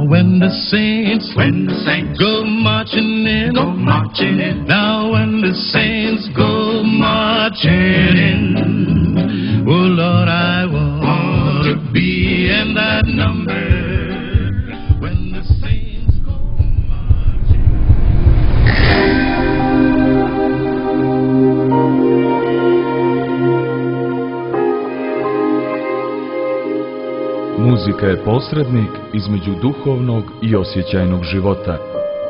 when the saints go marching in, now when the saints go marching in, oh Lord, I want to be in that number. When the saints go marching. Muzika je posrednik između duhovnog i osjećajnog života.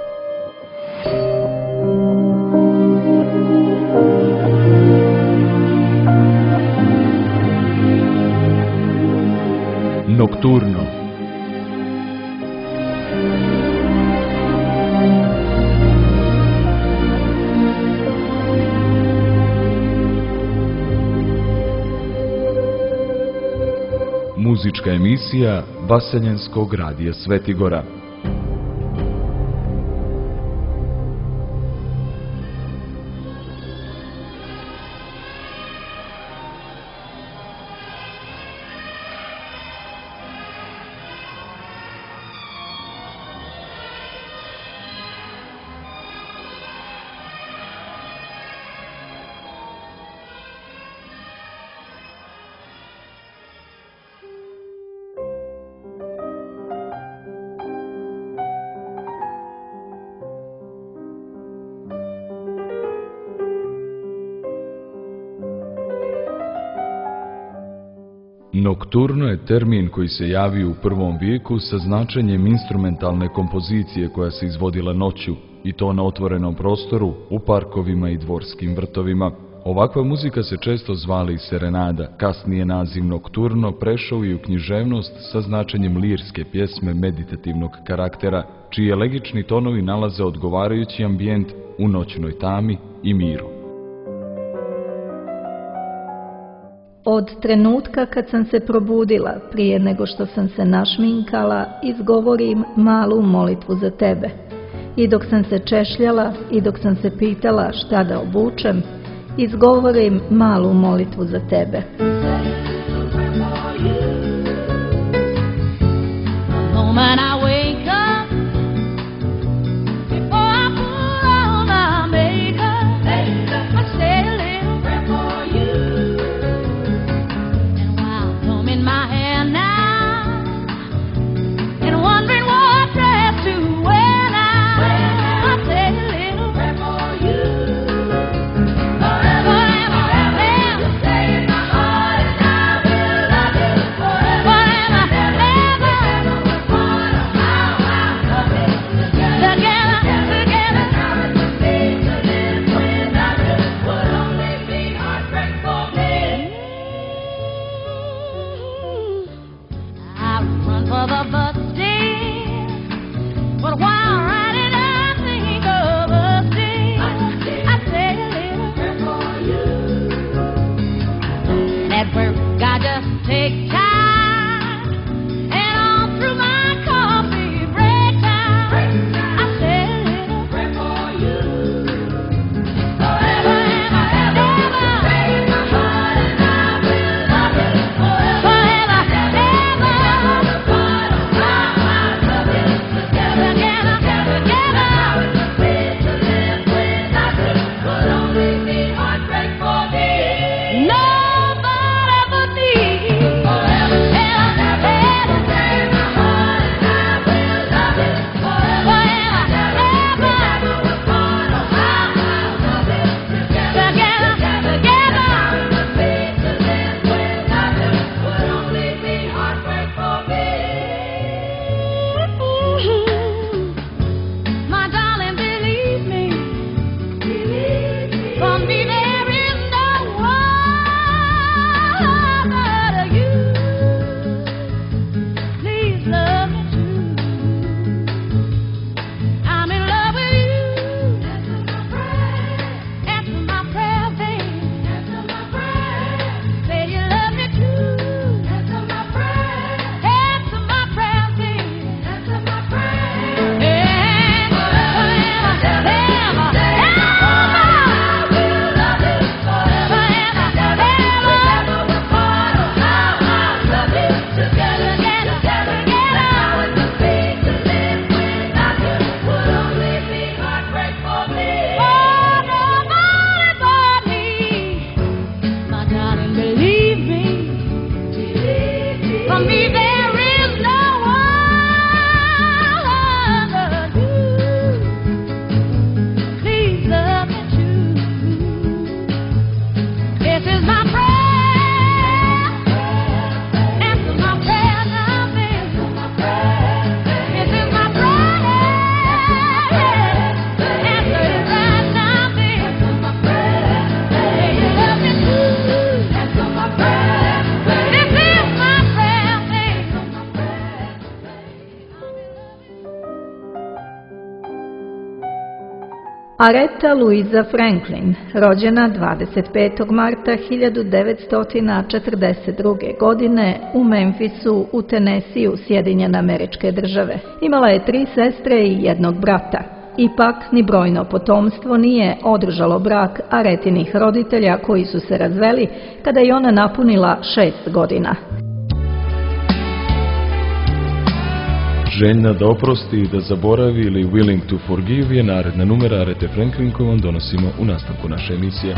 Nokturno. Muzička emisija Vaseljenskog radija Svetigora. Nokturno je termin koji se javio u prvom vijeku sa značenjem instrumentalne kompozicije koja se izvodila noću, i to na otvorenom prostoru, u parkovima i dvorskim vrtovima. Ovakva muzika se često zvala i serenada. Kasnije naziv nokturno prešao i u književnost sa značenjem lirske pjesme meditativnog karaktera, čiji elegični tonovi nalaze odgovarajući ambijent u noćnoj tami i miru. Od trenutka kad sam se probudila, prije nego što sam se našminkala, izgovorim malu molitvu za tebe. I dok sam se češljala i dok sam se pitala šta da obučem, izgovorim malu molitvu za tebe. Nobody but me. Aretha Louisa Franklin, rođena 25. marta 1942. godine u Memphisu u Tenesiju, Sjedinjene Američke Države. Imala je 3 sestre i jednog brata. Ipak, ni brojno potomstvo nije održalo brak Aretinih roditelja koji su se razveli kada je ona napunila 6 godina. Željna da oprosti i da zaboravi ili Willing to Forgive je naredna numera Arethe Franklin koju vam donosimo u nastavku naše emisije.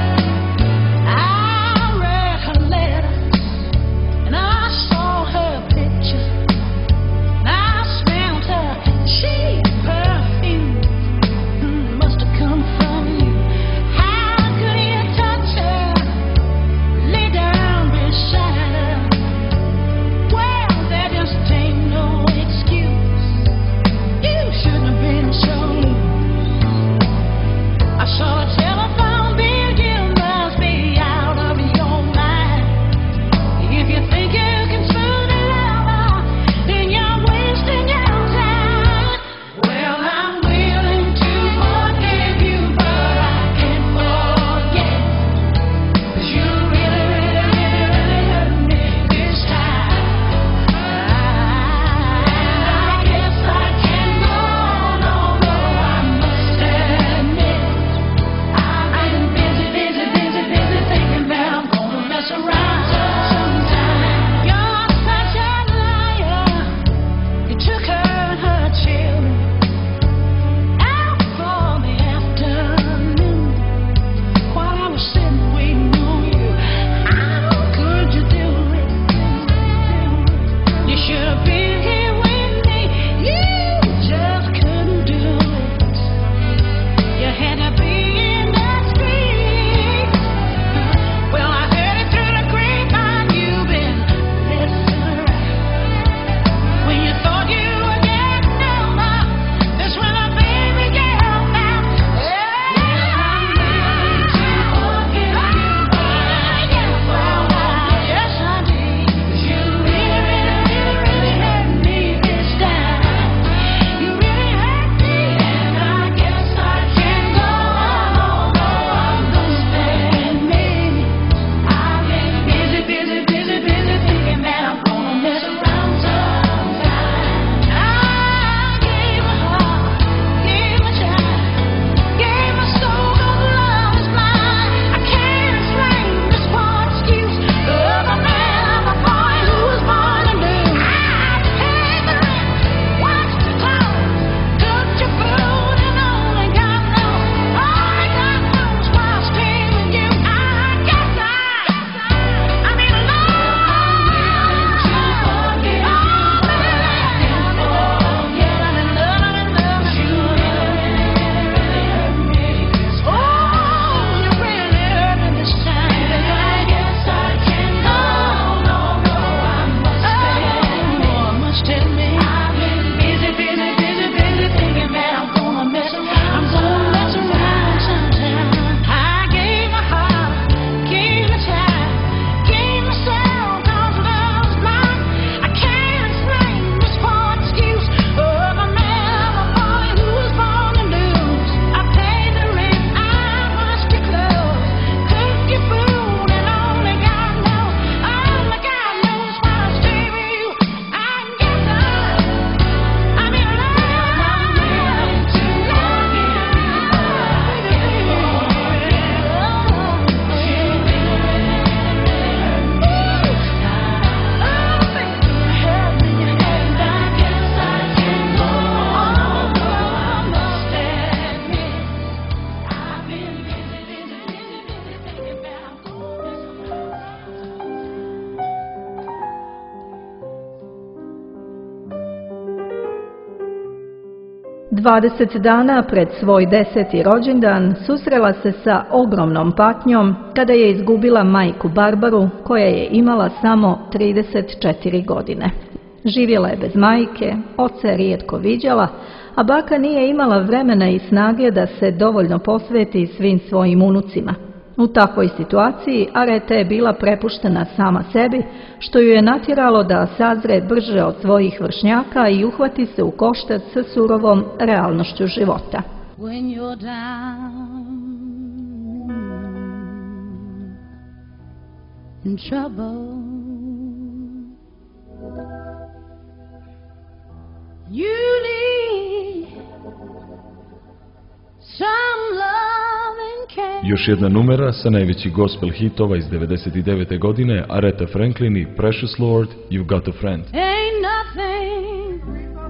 Dvadeset dana pred svoj 10. rođendan susrela se sa ogromnom patnjom kada je izgubila majku Barbaru koja je imala samo 34 godine. Živjela je bez majke, oca je rijetko viđala, a baka nije imala vremena i snage da se dovoljno posveti svim svojim unucima. U takvoj situaciji Aretha je bila prepuštena sama sebi, što ju je natjeralo da sazre brže od svojih vršnjaka i uhvati se u koštac sa surovom realnošću života. when you're down in trouble. You need some love and care. Još jedna numera sa najvećih gospel hitova iz 99. godine, Aretha Franklin i Precious Lord, You've Got a Friend. Ain't nothing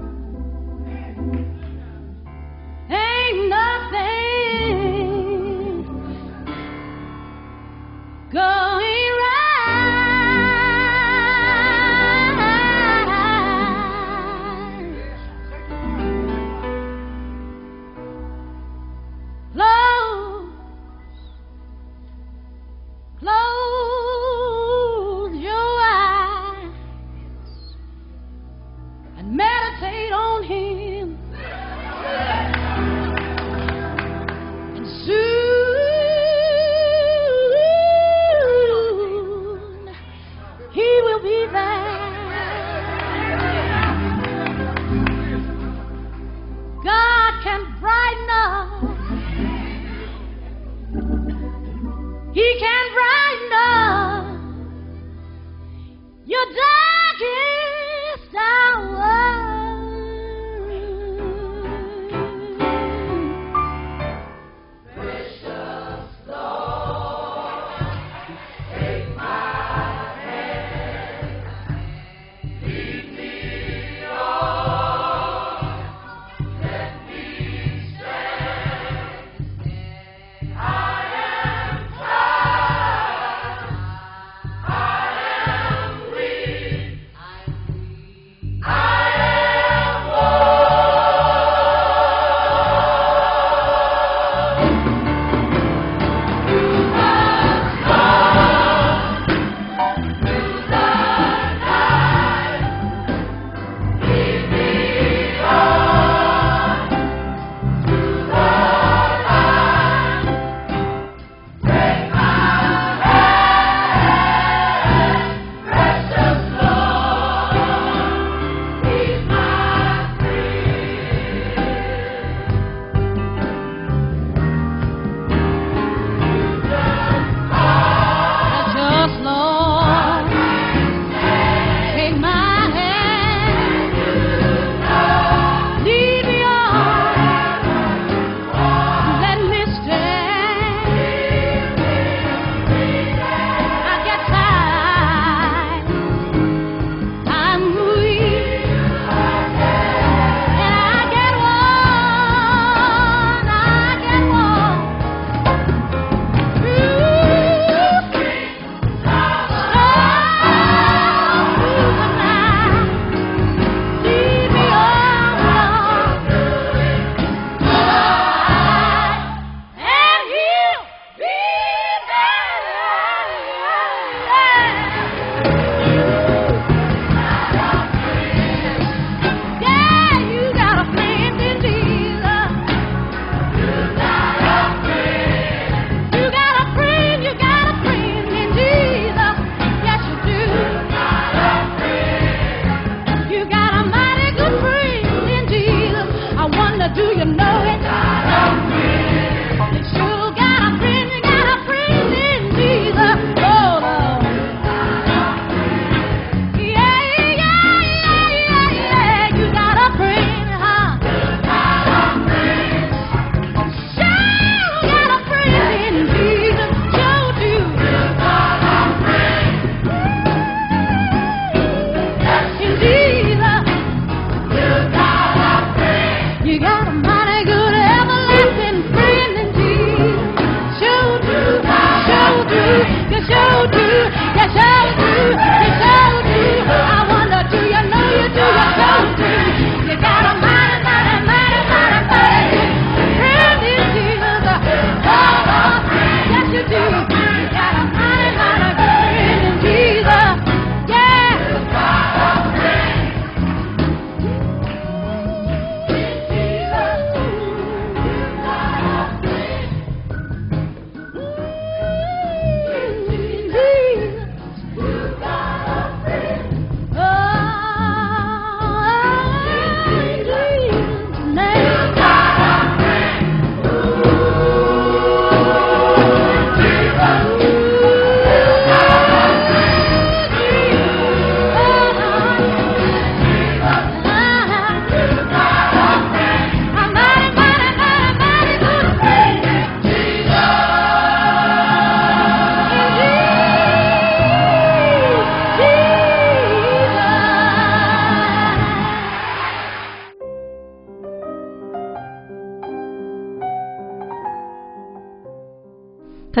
going close your eyes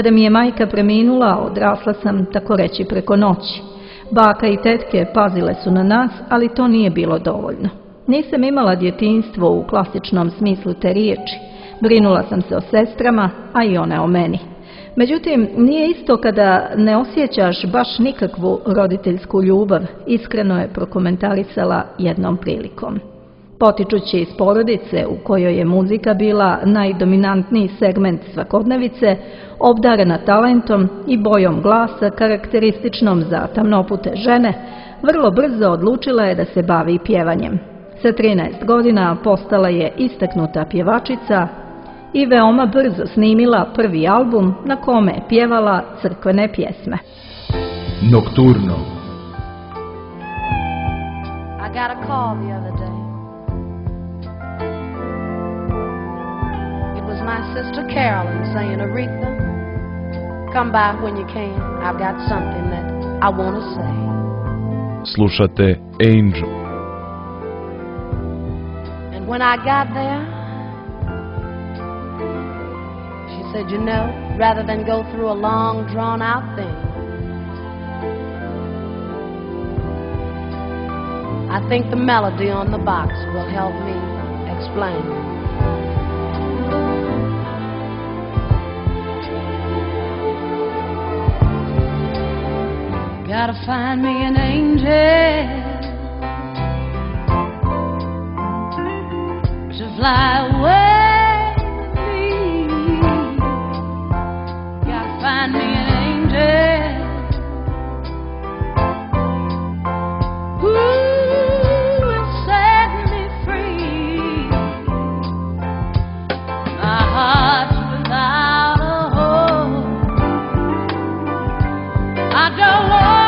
Kada mi je majka preminula, odrasla sam tako reći preko noći. Baka i tetke pazile su na nas, ali to nije bilo dovoljno. Nisam imala djetinjstvo u klasičnom smislu te riječi. Brinula sam se o sestrama, a i one o meni. Međutim, nije isto kada ne osjećaš baš nikakvu roditeljsku ljubav, iskreno je prokomentarisala jednom prilikom. Potičući iz porodice u kojoj je muzika bila najdominantniji segment svakodnevice, obdarena talentom i bojom glasa karakterističnom za tamnopute žene, vrlo brzo odlučila je da se bavi pjevanjem. Sa 13 godina postala je istaknuta pjevačica i veoma brzo snimila prvi album na kome je pjevala crkvene pjesme. Nokturno. I got a call the other day. It was my sister Carolyn saying, Aretha, come by when you can. I've got something that I want to say. Slušate Angel. And when I got there, she said, you know, rather than go through a long, drawn-out thing, I think the melody on the box will help me explain. Gotta find me an angel to fly away with me. Gotta find me an angel who will set me free. My heart's without a hope. I don't want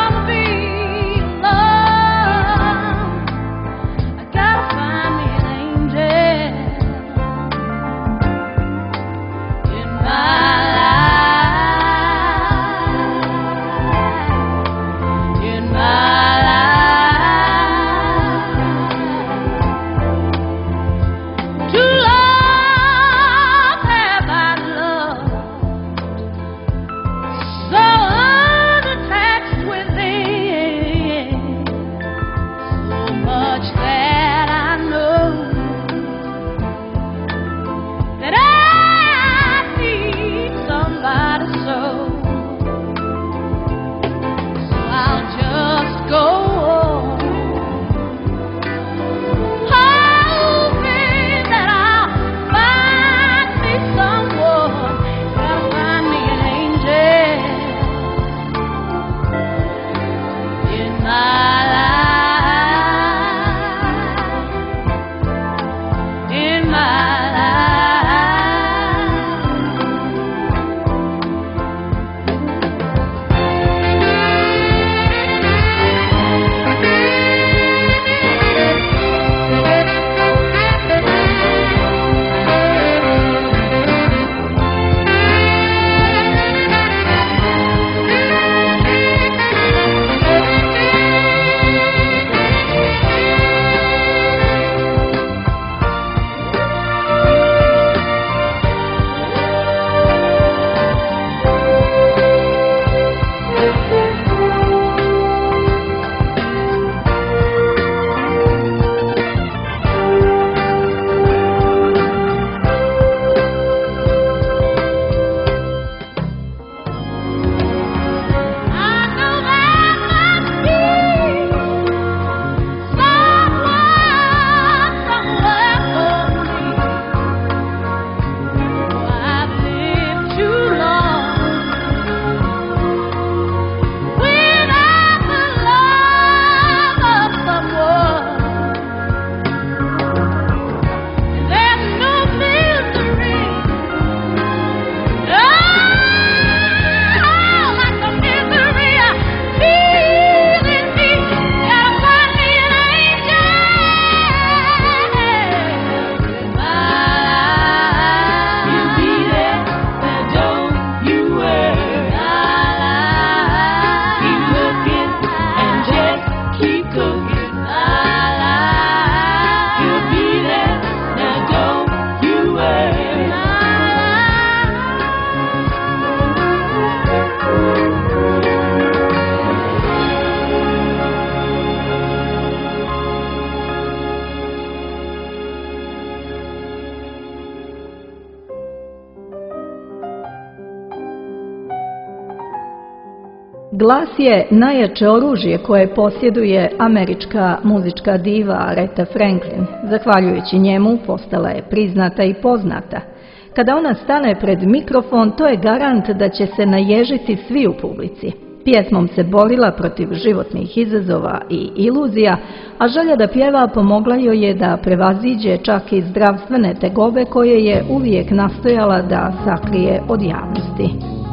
Glas je najjače oružje koje posjeduje američka muzička diva Aretha Franklin. Zahvaljujući njemu postala je priznata i poznata. Kada ona stane pred mikrofon, to je garant da će se naježiti svi u publici. Pjesmom se borila protiv životnih izazova i iluzija, a želja da pjeva pomogla joj je da prevaziđe čak i zdravstvene tegobe koje je uvijek nastojala da sakrije od javnosti.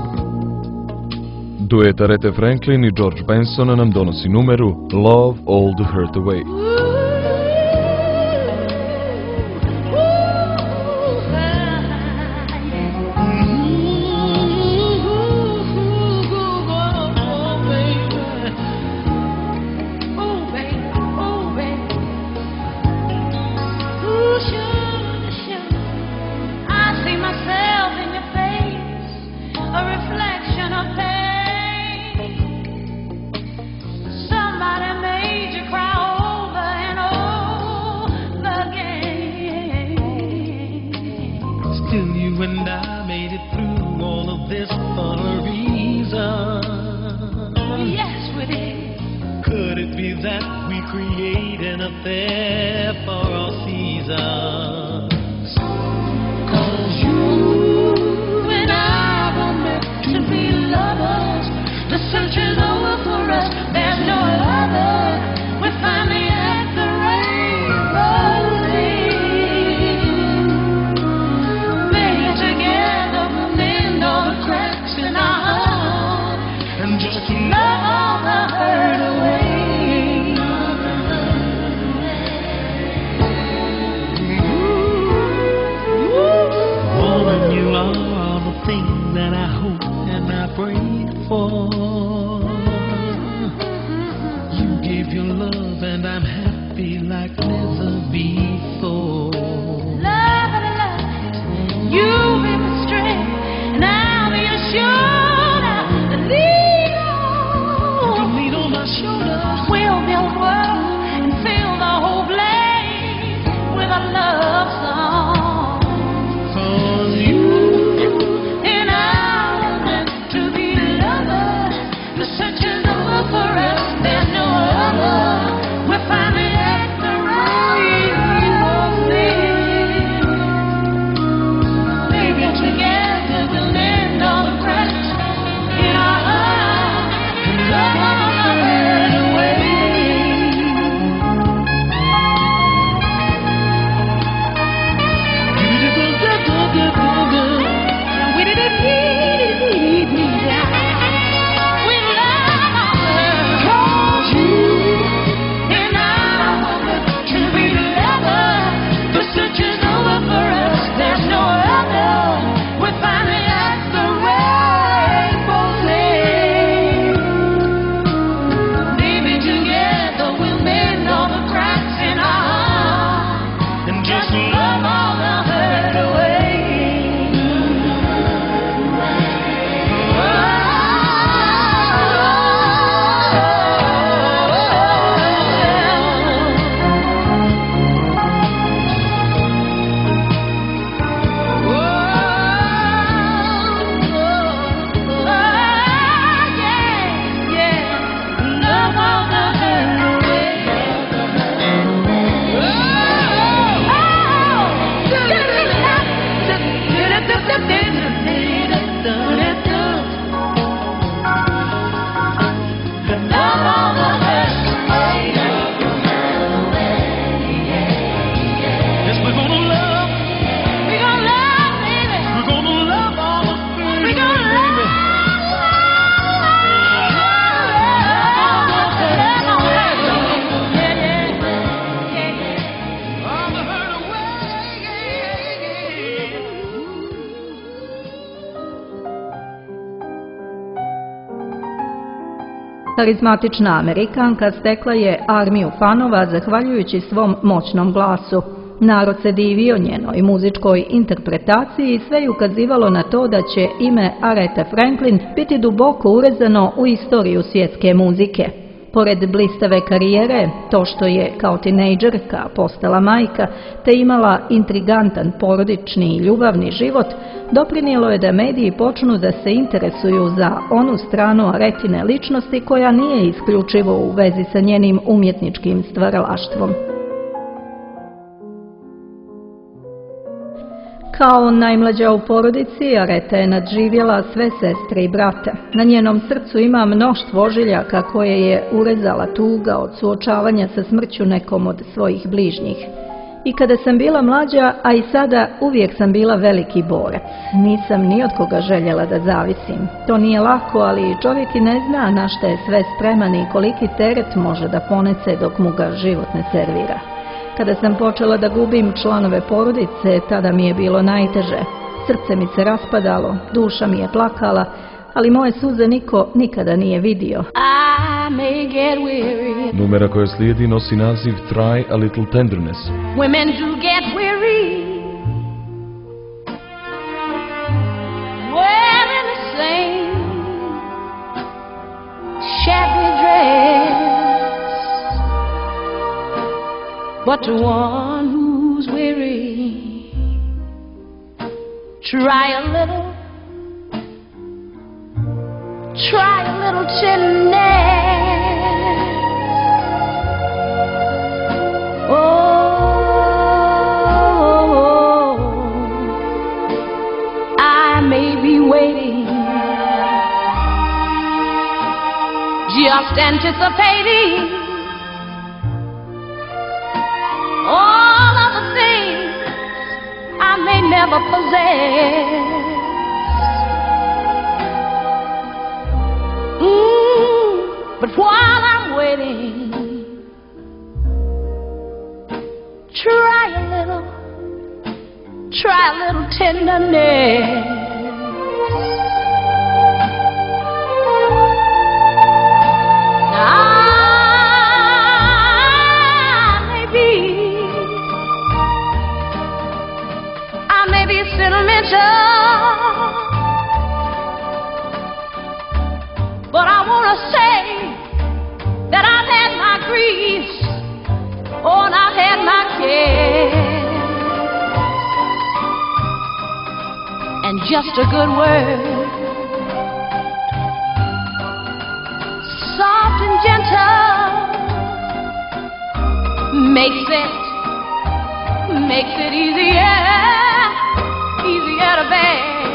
Duet Aretha Franklin i George Benson nam donosi numeru Love All the Hurt Away. Still you and I made it through all of this for a reason. Yes, we did. Could it be that we create an affair for all seasons? 'Cause you and I were meant to be lovers. The search is over for us. There's no other. We finally had the rainbow. Just to love all the hurt away. Woman, you are the thing that I hope and I prayed for. You gave your love and I'm happy like never before. Love, you be my strength and I'll be your shoulder. We'll build world and fill the whole place with a love song. 'Cause you and I were meant to be lovers. The search is over for us. There's no other. We're finally at the rainbow thing. Maybe together we'll mend all the cracks in our hearts and love all the hurt away. Karizmatična Amerikanka stekla je armiju fanova zahvaljujući svom moćnom glasu. Narod se divio njenoj muzičkoj interpretaciji i sve je ukazivalo na to da će ime Aretha Franklin biti duboko urezano u istoriju svjetske muzike. Pored blistave karijere, to što je kao tinejdžerka postala majka te imala intrigantan porodični i ljubavni život, doprinijelo je da mediji počnu da se interesuju za onu stranu Aretine ličnosti koja nije isključivo u vezi sa njenim umjetničkim stvaralaštvom. Kao najmlađa u porodici, Areta je nadživjela sve sestre i brate. Na njenom srcu ima mnoštvo ožiljaka koje je urezala tuga od suočavanja sa smrću nekom od svojih bližnjih. I kada sam bila mlađa, a i sada, uvijek sam bila veliki borac. Nisam ni od koga željela da zavisim. To nije lako, ali čovjek i ne zna na šta je sve spreman i koliki teret može da ponese dok mu ga život ne servira. Kada sam počela da gubim članove porodice, tada mi je bilo najteže. Srce mi se raspadalo, duša mi je plakala, ali moje suze niko nikada nije vidio. Numera koja slijedi nosi naziv Try a Little Tenderness. Women do get weary wearing the same shabby dress, but to one who's weary, try a little tenderness. Oh, I may be waiting, just anticipating all of the things I may never possess. But while I'm waiting, try a little tenderness. I may be sentimental, but I want to say that I've had my griefs, oh, and I've had my cares, and just a good word, soft and gentle, makes it easier to bear.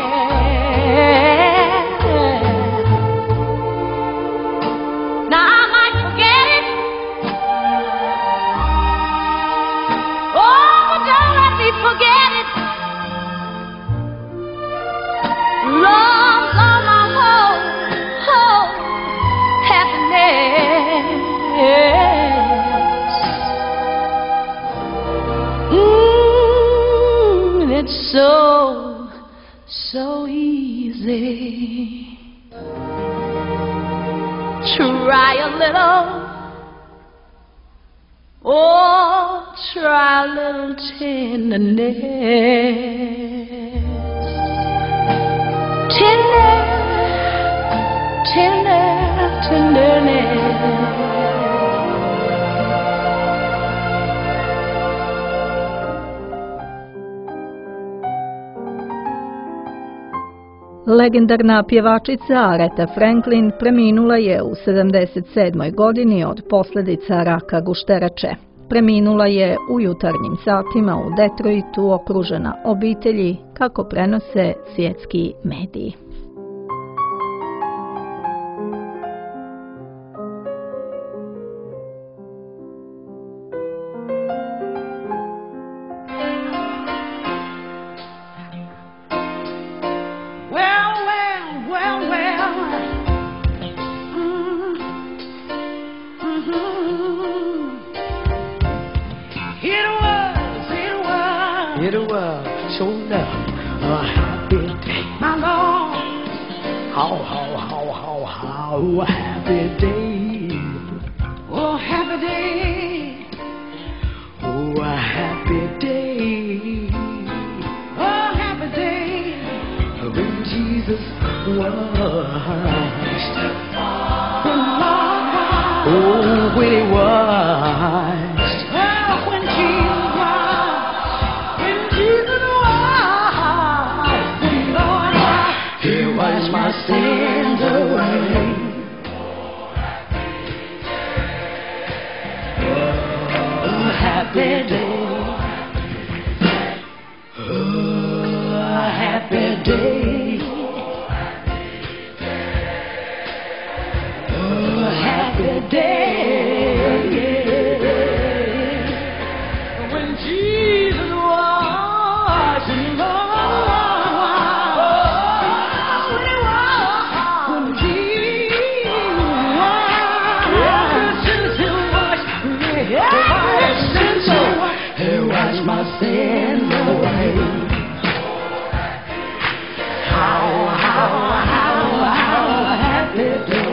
It's so easy. Try a little, oh, try a little tenderness. Tenderness. Legendarna pjevačica Aretha Franklin preminula je u 77. godini od posljedica raka gušterače. Preminula je u jutarnjim satima u Detroitu okružena obitelji, kako prenose svjetski mediji. It was so enough a happy day, my Lord. How happy day. Oh, happy day. Oh, a happy day. Oh, happy day. When Jesus was. Oh, happy day. Oh, a happy day. Oh, a happy day. When Jesus was in love. My sin away. How happy day.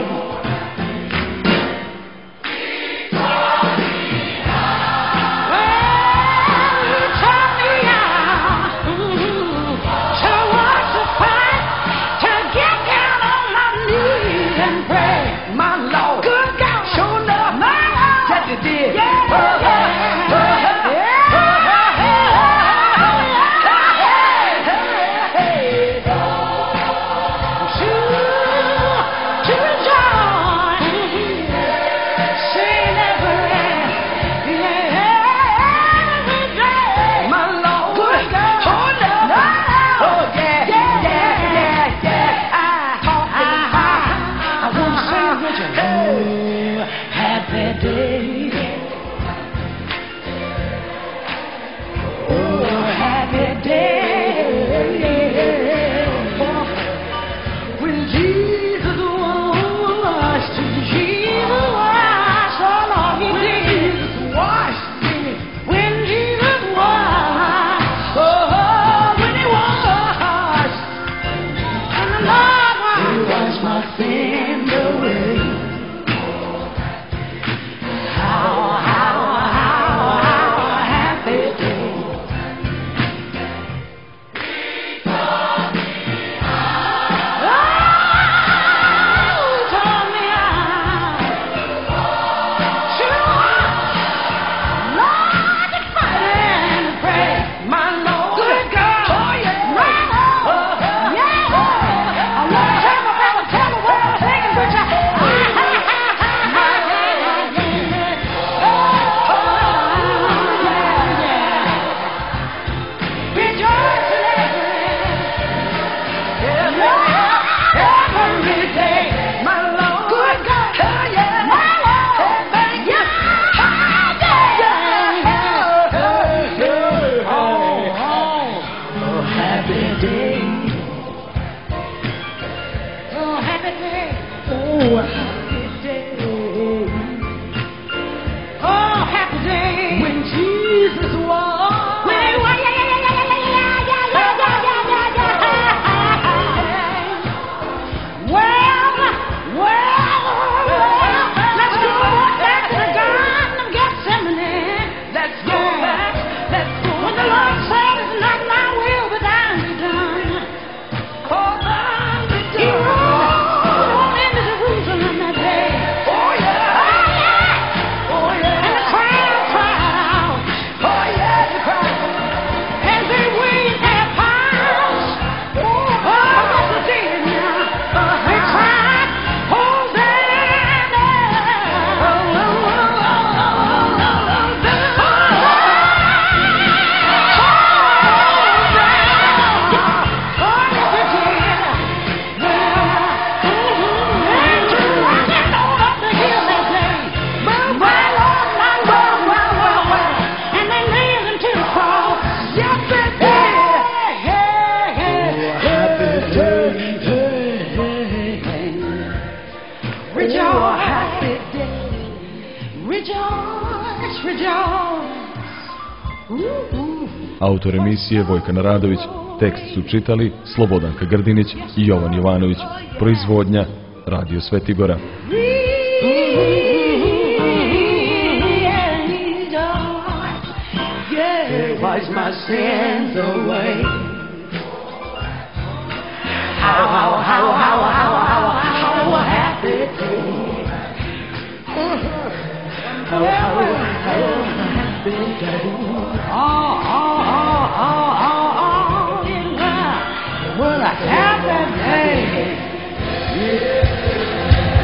Autor emisije Vojkan Radović, tekst su čitali Slobodanka Grdinić i Jovan Jovanović, proizvodnja Radio Svetigora.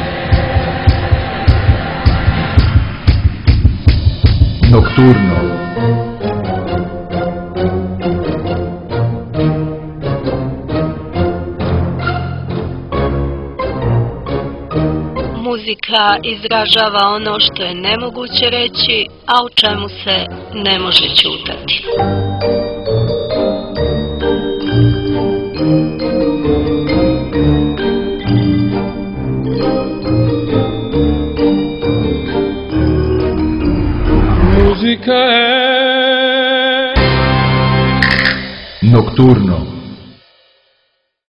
Nocturno. Muzika izražava ono što je nemoguće reći, a o čemu se ne može ćutati. Musica è Nocturno.